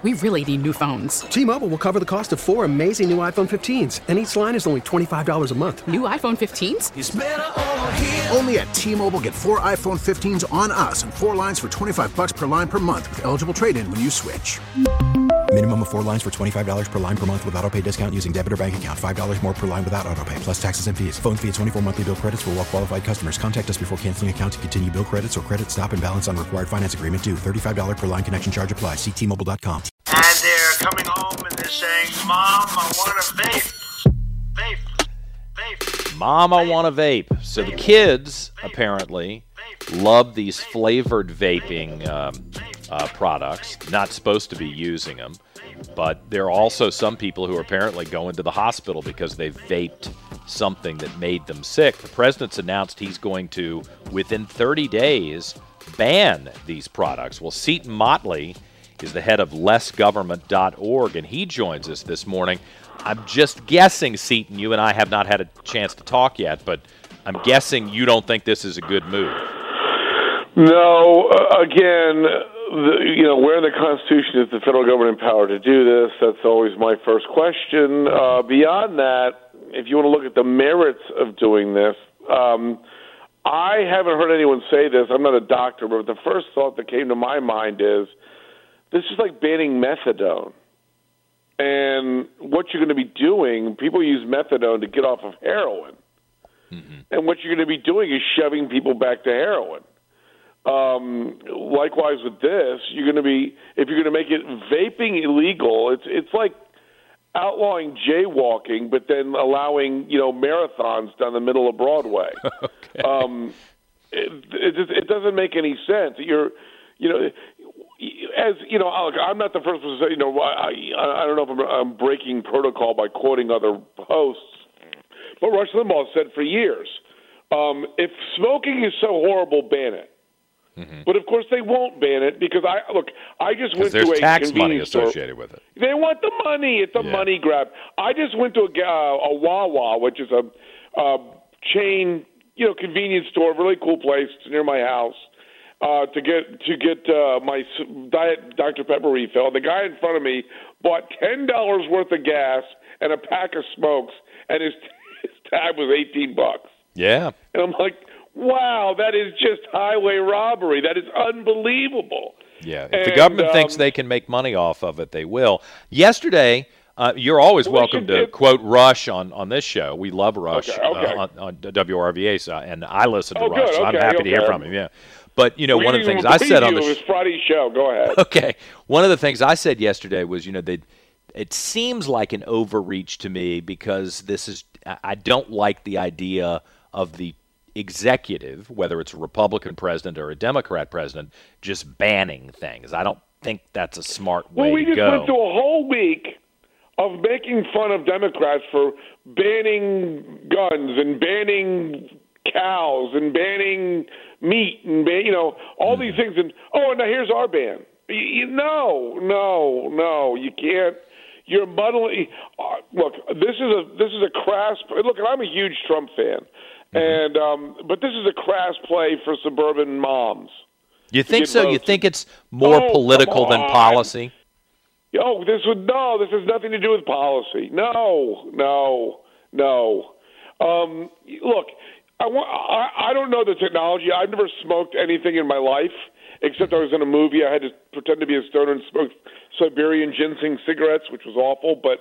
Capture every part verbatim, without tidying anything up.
We really need new phones. T-Mobile will cover the cost of four amazing new iPhone fifteens, and each line is only twenty-five dollars a month. New iPhone fifteens? It's better over here. Only at T-Mobile, get four iPhone fifteens on us and four lines for twenty-five dollars per line per month with eligible trade-in when you switch. Minimum of four lines for twenty-five dollars per line per month with autopay discount using debit or bank account. five dollars more per line without autopay, plus taxes and fees. Phone fee at twenty-four monthly bill credits for well-qualified customers. Contact us before canceling account to continue bill credits or credit stop and balance on required finance agreement due. thirty-five dollars per line connection charge applies. See T Mobile dot com. And they're coming home and they're saying, Mom, I want a vape. Vape. Vape. Mom, I want a vape. So the kids, apparently, love these flavored vaping um, uh, products. Not supposed to be using them. But there are also some people who are apparently going to the hospital because they vaped something that made them sick. The president's announced he's going to, within thirty days, ban these products. Well, Seton Motley is the head of less government dot org, and he joins us this morning. I'm just guessing, Seton, you and I have not had a chance to talk yet, but I'm guessing you don't think this is a good move. No, uh, again, the, you know, where in the Constitution is the federal government empowered to do this? That's always my first question. Uh, beyond that, if you want to look at the merits of doing this, um, I haven't heard anyone say this. I'm not a doctor, but the first thought that came to my mind is this is like banning methadone. And what you're going to be doing, people use methadone to get off of heroin. Mm-hmm. And what you're going to be doing is shoving people back to heroin. Um, likewise with this, you're going to be, if you're going to make it vaping illegal, it's it's like outlawing jaywalking, but then allowing, you know, marathons down the middle of Broadway. Okay. Um, it, it, just, it doesn't make any sense. You're, you know, as you know, look, I'm not the first person to say, you know, I, I don't know if I'm, I'm breaking protocol by quoting other hosts, but Rush Limbaugh said for years, um, if smoking is so horrible, ban it. Mm-hmm. But of course they won't ban it because I look. I just went to a tax money convenience store. associated with it. They want the money. It's a yeah. money grab. I just went to a, uh, a Wawa, which is a uh, chain, you know, convenience store, really cool place. It's near my house. Uh, to get to get uh, my Diet Doctor Pepper refill. The guy in front of me bought ten dollars worth of gas and a pack of smokes, and his, his tab was eighteen bucks. Yeah, and I'm like, wow, that is just highway robbery. That is unbelievable. Yeah, if and, the government um, thinks they can make money off of it, they will. Yesterday, uh, you're always well, welcome to it, quote Rush on, on this show. We love Rush okay, okay. Uh, on, on W R V A, so, and I listen to oh, Rush, good, so I'm okay, happy okay. to hear from him. Yeah, but you know, well, one you of the things I said on the sh- Friday's show. Go ahead. Okay, one of the things I said yesterday was, you know, they. It seems like an overreach to me because this is. I don't like the idea of the executive, whether it's a Republican president or a Democrat president, just banning things. I don't think that's a smart way well, we to just go. went through a whole week of making fun of Democrats for banning guns and banning cows and banning meat and ban, you know all these things. And oh, and now here's our ban. You, you, no, no, no, you can't. You're muddling. Uh, look, this is a this is a crass. Look, I'm a huge Trump fan. And um, but this is a crass play for suburban moms. You think so? Votes. You think it's more oh, political than policy? Oh, this would no. This has nothing to do with policy. No, no, no. Um, look, I, want, I I don't know the technology. I've never smoked anything in my life except I was in a movie. I had to pretend to be a stoner and smoke Siberian ginseng cigarettes, which was awful. But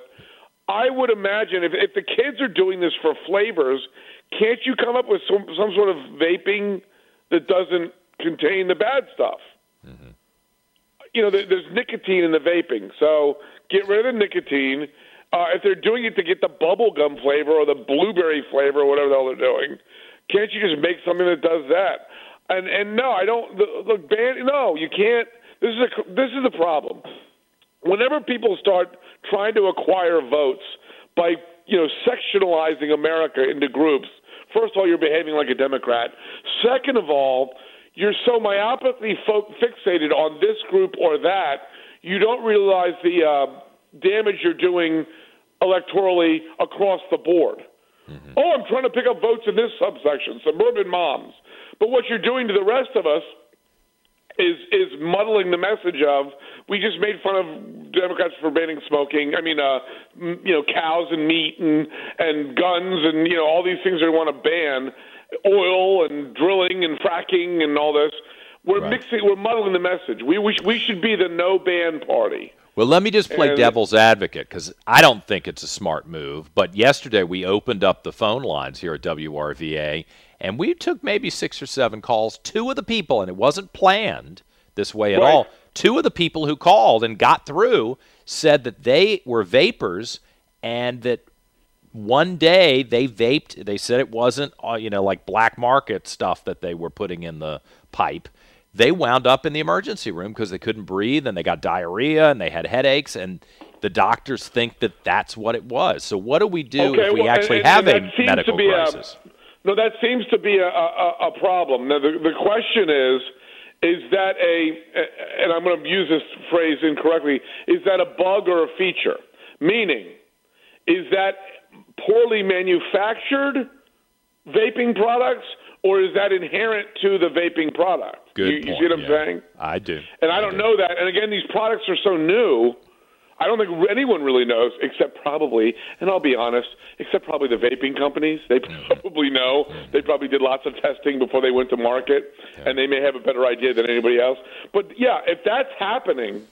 I would imagine if if the kids are doing this for flavors. Can't you come up with some some sort of vaping that doesn't contain the bad stuff? Mm-hmm. You know, there, there's nicotine in the vaping, so get rid of the nicotine. Uh, if they're doing it to get the bubble gum flavor or the blueberry flavor or whatever the hell they're doing, can't you just make something that does that? And and no, I don't. Look, ban. No, you can't. This is a this is the problem. Whenever people start trying to acquire votes by you know sectionalizing America into groups. First of all, you're behaving like a Democrat. Second of all, you're so myopically fo- fixated on this group or that, you don't realize the uh, damage you're doing electorally across the board. Mm-hmm. Oh, I'm trying to pick up votes in this subsection, suburban moms. But what you're doing to the rest of us is is muddling the message of we just made fun of Democrats for banning smoking. I mean, uh, you know, cows and meat and and guns and you know all these things they want to ban, oil and drilling and fracking and all this. We're right. mixing, we're muddling the message. We we, we should be the no ban party. Well, let me just play and, devil's advocate because I don't think it's a smart move. But yesterday we opened up the phone lines here at W R V A, and we took maybe six or seven calls. Two of the people, and it wasn't planned this way at right. all, two of the people who called and got through said that they were vapors and that one day they vaped. They said it wasn't, uh, you know, like black market stuff that they were putting in the pipe. They wound up in the emergency room because they couldn't breathe and they got diarrhea and they had headaches, and the doctors think that that's what it was. So what do we do okay, if we well, actually and, have and a medical crisis? A, no, that seems to be a, a, a problem. Now, the, the question is, is that a, and I'm going to use this phrase incorrectly, is that a bug or a feature? Meaning, is that poorly manufactured vaping products, or is that inherent to the vaping product? Good you, you point. see what I'm yeah. saying? I do. And I, I don't do. know that. And again, these products are so new, I don't think anyone really knows, except probably, and I'll be honest, except probably the vaping companies. They probably know. They probably did lots of testing before they went to market, yeah. and they may have a better idea than anybody else. But, yeah, if that's happening,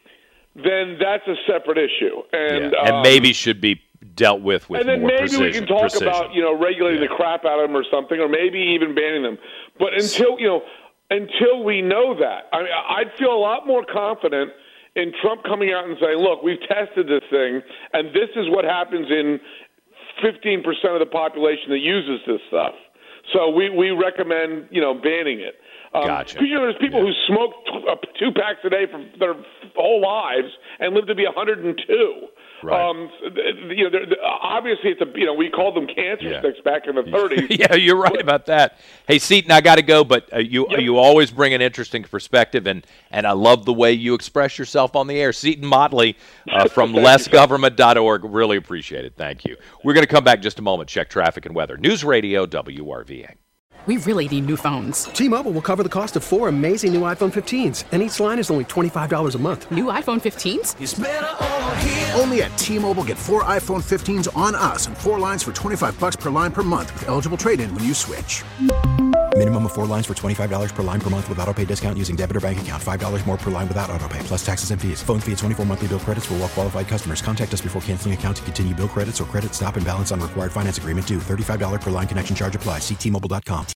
then that's a separate issue. And, yeah. and um, maybe should be dealt with with and then more maybe precision. we can talk precision. about, you know, regulating yeah. the crap out of them or something, or maybe even banning them. But until, you know, until we know that, I mean, I'd feel a lot more confident in Trump coming out and saying, look, we've tested this thing, and this is what happens in fifteen percent of the population that uses this stuff. So we, we recommend, you know, banning it. Um, gotcha. Because, you know, there's people yeah. who smoke t- uh, two packs a day for their whole lives and live to be one hundred two. Right. Um, you know, they're, they're, obviously, it's a you know we called them cancer yeah. sticks back in the thirties. Yeah, you're right about that. Hey, Seaton, I got to go, but uh, you Yep. you always bring an interesting perspective, and, and I love the way you express yourself on the air. Seaton Motley uh, from less government dot org. Really appreciate it. Thank you. We're going to come back in just a moment. Check traffic and weather. News Radio W R V A. We really need new phones. T-Mobile will cover the cost of four amazing new iPhone fifteens, and each line is only twenty-five dollars a month. New iPhone fifteens? It's better over here. Only at T-Mobile, get four iPhone fifteens on us and four lines for twenty-five bucks per line per month with eligible trade-in when you switch. Minimum of four lines for twenty-five dollars per line per month with autopay discount using debit or bank account. five dollars more per line without autopay, plus taxes and fees. Phone fee at twenty-four monthly bill credits for well-qualified customers. Contact us before canceling account to continue bill credits or credit stop and balance on required finance agreement due. thirty-five dollars per line connection charge applies. See T Mobile dot com.